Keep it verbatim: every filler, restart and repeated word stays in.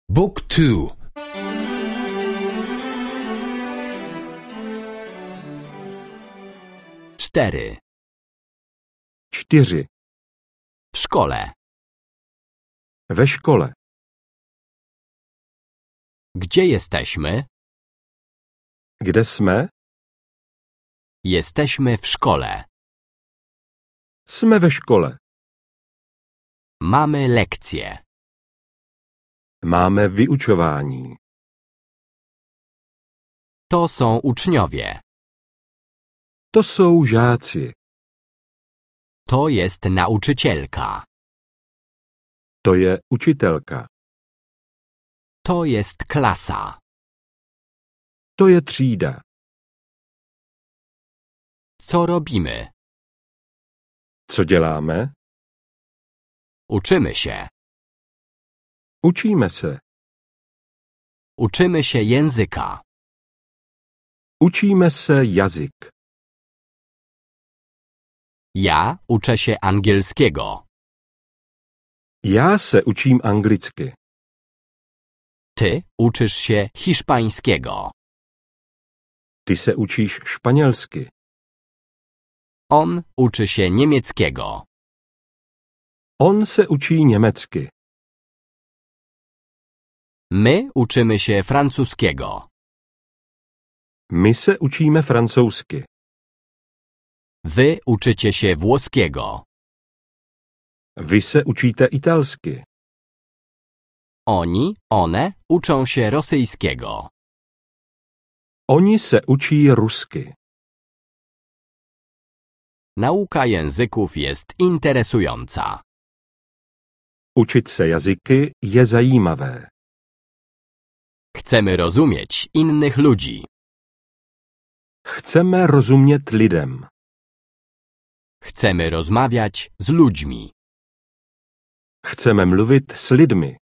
Book two. Cztery. Čtyři. W szkole. Ve škole. Gdzie jesteśmy? Kde jsme? Jesteśmy w szkole. Jsme ve škole. Mamy lekcje. Máme vyučování. To są uczniowie. To jsou žáci. To jest nauczycielka. To je učitelka. To jest klasa. To je třída. Co robimy? Co děláme? Uczymy się. Učíme se. Uczymy się języka. Učíme se jazyk. Ja uczę się angielskiego. Já se učím anglicky. Ty uczysz się hiszpańskiego. Ty se učíš španělsky. On uczy się niemieckiego. On se učí německy. My uczymy się francuskiego. My se učíme francouzsky. Wy uczycie się włoskiego. Vy se učíte italsky. Oni, one uczą się rosyjskiego. Oni se učí rusky. Nauka języków jest interesująca. Učit se jazyky je zajímavé. Chcemy rozumieć innych ludzi. Chceme rozumět lidem. Chcemy rozmawiać z ludźmi. Chceme mluvit s lidmi.